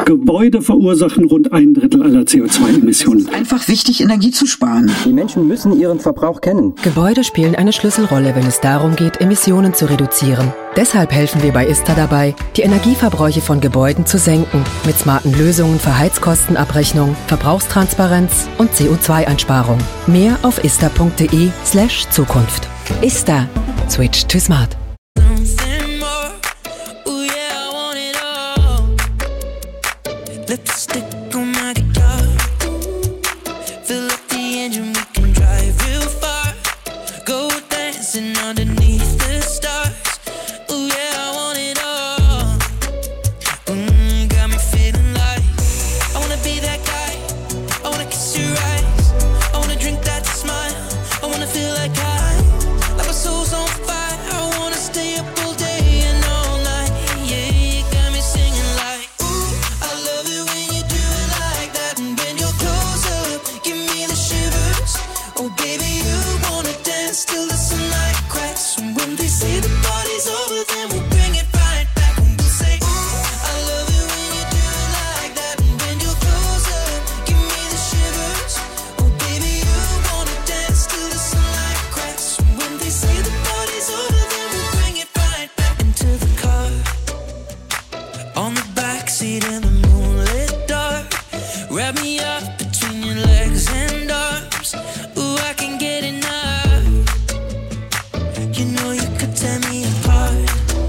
Gebäude verursachen rund 1/3 aller CO2-Emissionen. Es ist einfach wichtig, Energie zu sparen. Die Menschen müssen ihren Verbrauch kennen. Gebäude spielen eine Schlüsselrolle, wenn es darum geht, Emissionen zu reduzieren. Deshalb helfen wir bei ISTA dabei, die Energieverbräuche von Gebäuden zu senken. Mit smarten Lösungen für Heizkostenabrechnung, Verbrauchstransparenz und CO2-Einsparung. Mehr auf ista.de/Zukunft. ISTA. Switch to smart. Lipstick on my guitar. Fill up the engine, we can drive real far. Go dancing underneath the stars. Ooh yeah, I want it all. Got me feeling like I wanna be that guy. I wanna kiss your eyes. I wanna drink that smile. I wanna feel like my soul's on fire. I wanna stay up all day and all night. Yeah, you got me singing like. I love it when you do it like that. And when you're close up, give me the shivers. Oh baby, you wanna dance till the sunlight cracks. And when they say the party's over, then we'll bring it right back. And we'll say, I love it when you do it like that. And when you're close up, give me the shivers. Oh baby, you wanna dance till the sunlight cracks. And when they say the party's over, then we'll bring it right back into the car. On the backseat in the moonlit dark. Wrap me up between your legs and arms. Ooh, I can get enough. You know you could tear me apart.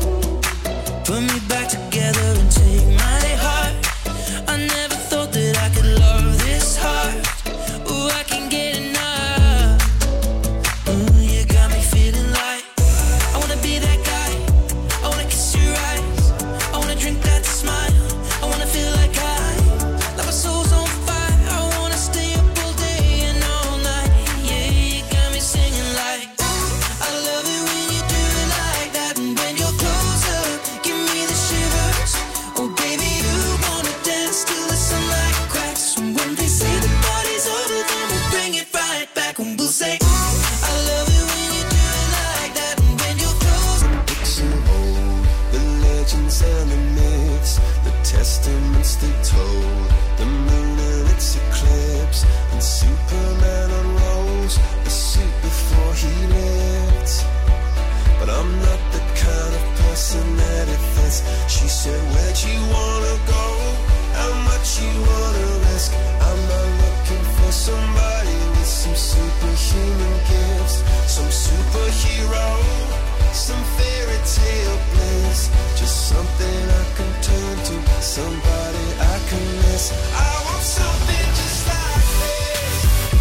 Put me back together and take my heart. I never thought that I could love this hard. Ooh, I can get enough. Ooh, you got me feeling like I wanna be that guy. I wanna kiss your eyes. I wanna drink that smile. I wanna feel like my soul's on fire. I wanna stay up all day and all night. Yeah, you got me singing like. I love it when you do it like that. And when you're close up, give me the shivers. Oh baby, you wanna dance till the sunlight cracks. And when they say the party's over, then we'll bring it right back. And we'll say, I love it when you do it like that. And when you're close. Fiction old, the legends and the myths, the testaments they told, the moon and its eclipse, and Superman unrolls the suit before he lived. But I'm not the kind of person that it fits. She said, where'd you wanna go? How much you wanna risk? I'm not looking for somebody with some superhuman gifts, some superhero, some fairy tale bliss, just something I can turn to, somebody I can miss. I want something just like this.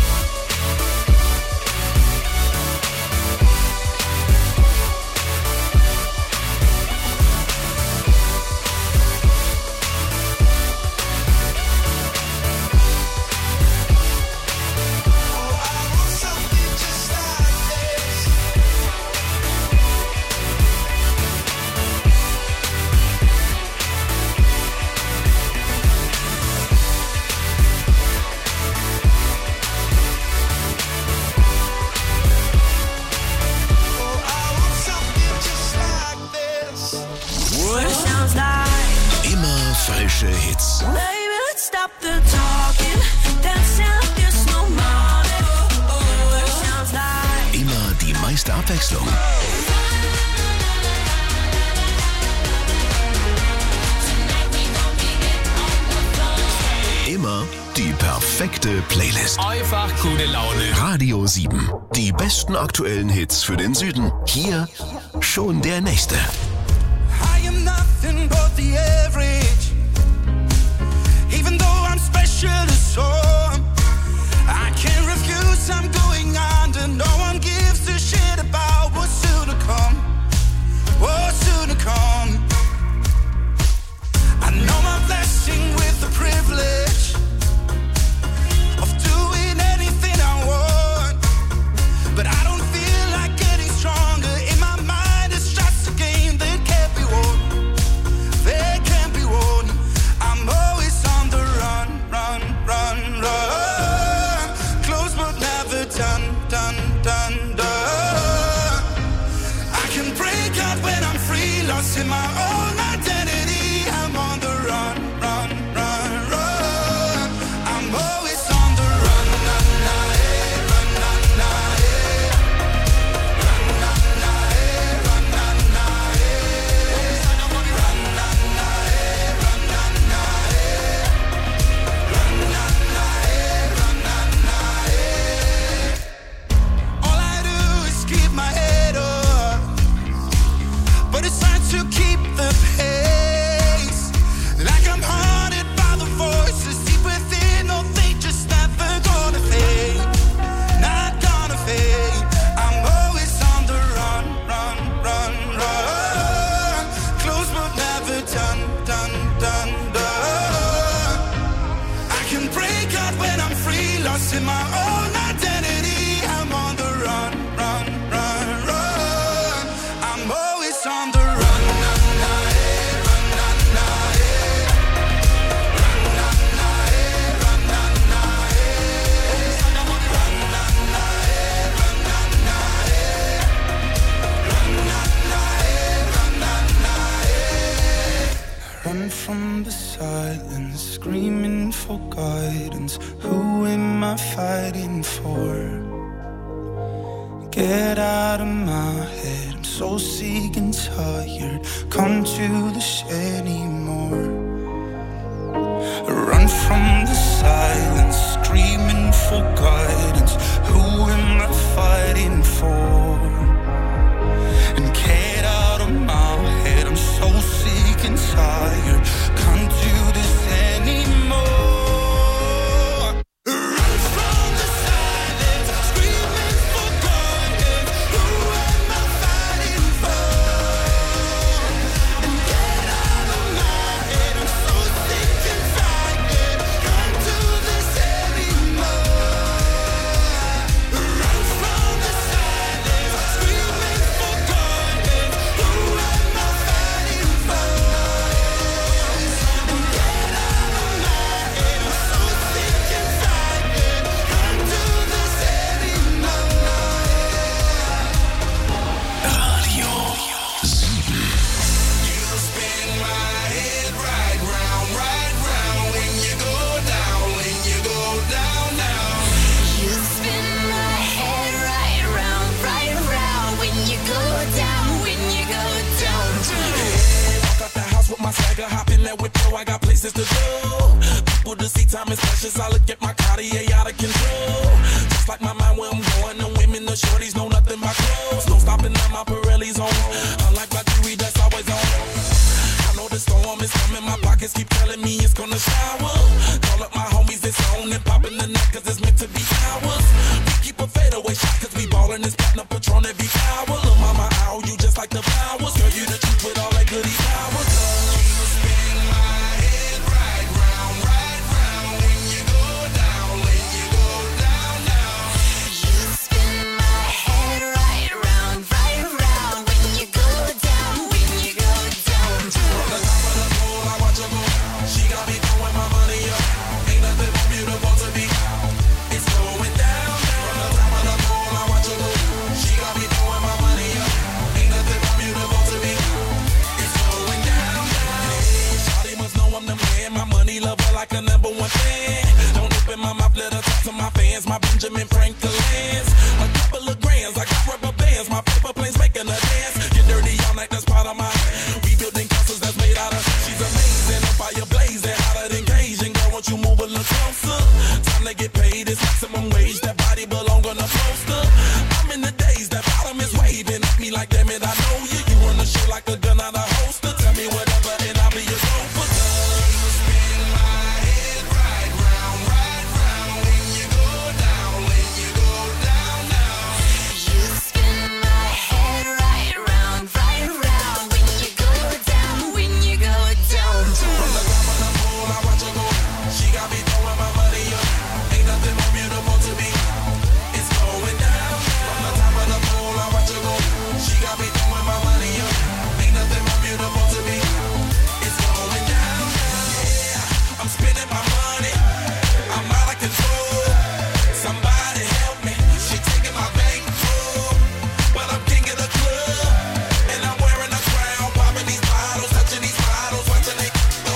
Oh, I want something just like this. Oh, I want something just like this. What it sounds like. Immer falsche Hits. Baby, let's stop the talking. Dancing like there's no money. What it sounds like. Immer die meiste Abwechslung. Immer die perfekte Playlist. Einfach gute Laune. Radio 7. Die besten aktuellen Hits für den Süden. Hier schon der nächste. I am nothing but the average. Even though I'm special to some, I can't refuse, I'm going under. No one gives a shit about what's soon to come. What's soon to come. I know my blessing with the privilege of doing anything I want, but I don't feel like getting stronger. In my mind it's just a game that can't be won. That can't be won. lost in my own identity. I'm on the run, run, run, run. I'm always on the run. Run from the silence, screaming for guidance. Who am I fighting for? Get out of my head, I'm so sick and tired. Come to the shed anymore. Run from the silence, screaming for guidance. Who am I fighting for? And get out of my head, I'm so sick and tired. Can't do this anymore. Run from the silence, screaming for guidance. Who am I fighting for? And get out of my head, I'm so sick and tired. Can't do this anymore. Run from the silence, screaming for guidance. Who am I fighting for? And get out of my head, I'm so sick and tired. Can't do this anymore. Radio 7. You spin my head right round when you go down, when you go down, down. You spin my head right round when you go down, when you go down. Walk out the house with my swagger, hop in that whip, yo, I got places to go. People to see, time is precious, I look at my Cartier out of control. Just like my mind where I'm going, the women, the shorties know nothing but clothes. No stopping at my Pirelli's on, unlike my jewelry that's always on. I know the storm is coming, my pockets keep telling me it's gonna shower. Call up my homies, it's on and popping the neck, cause it's meant to be ours. We keep a fadeaway shot, cause we ballin' this platinum Patron every hour. Lil' mama, ow, you just like the flowers. Girl, you the truth with all that goody powers. You spin my head right round when you go down, when you go down, down. You spin my head right round when you go down, when you go down. From the top of the pool, I watch her go. She got me throwing my money up. Ain't nothing more beautiful to be. It's going down. From the top of the pool, I watch her go. She got me throwing my money up. Ain't nothing more beautiful to be. It's going down. Hey, shawty must know I'm the man. My money lover like a number one fan. Don't open my mouth, let her talk to my fans. My Benjamin Franklin's. A couple of grands, I got rubber bands. My paper planes making her dance. Get dirty all night, that's part of my. We building castles that's made out of. She's amazing, a fire blazing, hotter than Cajun. Girl, won't you move a little closer? Time to get paid, it's maximum wage. That body belong on a poster. I'm in the days, that bottom is waving at me like, damn it, I know you. You run the show like a gun out of holster. Tell me whatever and I'll be your sofa. You spin my head right round when you go down, when you go down, down. You spin my head right round when you go down, when you go down. From the top of the pool, I watch her go. She got me throwing my money up. Ain't nothing more beautiful to me. It's going down. From the top of the pool, I watch her go. She got me throwing my money up. Ain't nothing more beautiful to me. It's going down. Yeah, I'm spending my money. I'm out of control. Somebody help me. She taking my bankroll. But I'm king of the club. And I'm wearing a crown. Popping these bottles, touching these bottles, watching they go.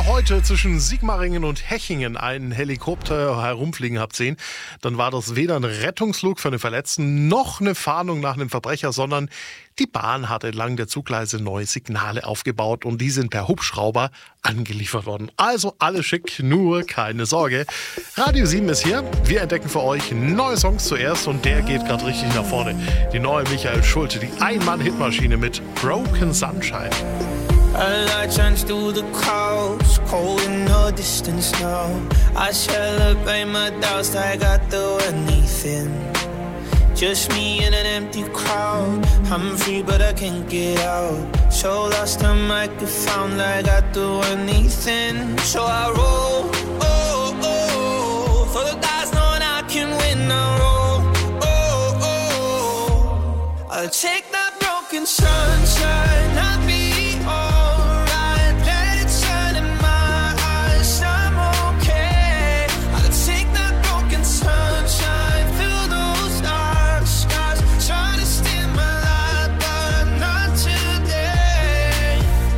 ihr heute zwischen Sigmaringen und Hechingen einen Helikopter herumfliegen habt sehen, dann war das weder ein Rettungsflug für einen Verletzten noch eine Fahndung nach einem Verbrecher, sondern die Bahn hat entlang der Zuggleise neue Signale aufgebaut und die sind per Hubschrauber angeliefert worden. Also alles schick, nur keine Sorge. Radio 7 ist hier. Wir entdecken für euch neue Songs zuerst und der geht gerade richtig nach vorne. Die neue Michael Schulte, die Ein-Mann-Hitmaschine mit Broken Sunshine. A light shines through the clouds, cold in the distance now. I celebrate my doubts like I do anything. Just me in an empty crowd. I'm free but I can't get out. So lost I might get found like I do anything. So I roll, oh, oh, for the guys knowing I can win. I roll, oh, oh, I'll take that broken sunshine. I'll be alright. Let it shine in my eyes. I'm okay. I'll take that broken sunshine. Fill those dark skies. Try to steal my light, but not today.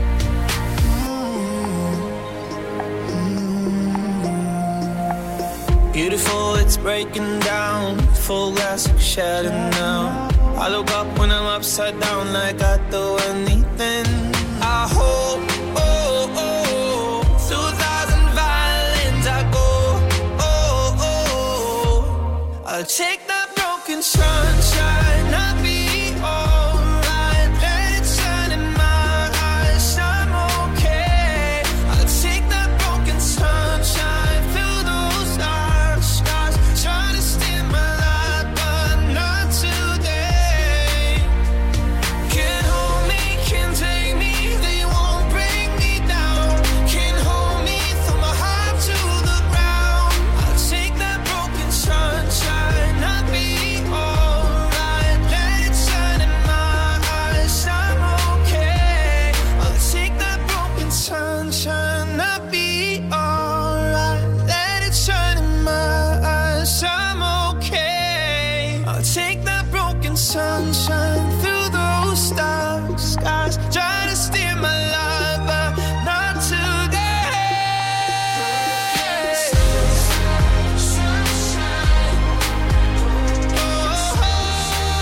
Beautiful, it's breaking down. Full glass of shadow now. I look up when I'm upside down like I do anything. I hope, oh, oh, through 1,000 violins I go, oh, oh, I'll take that broken sunshine. I'll be alright. Let it shine in my eyes. I'm okay. I'll take that broken sunshine. Fill those dark skies. Try to steal my light, but not today. Can't hold me, can't take me. They won't bring me down. Can't hold me, throw my heart to the ground. I'll take that broken sunshine. I'll be alright. Let it shine in my eyes. I'm okay. I'll take that broken sunshine. I'll be alright. Let it shine in my eyes. I'm okay. I'll take that broken sunshine.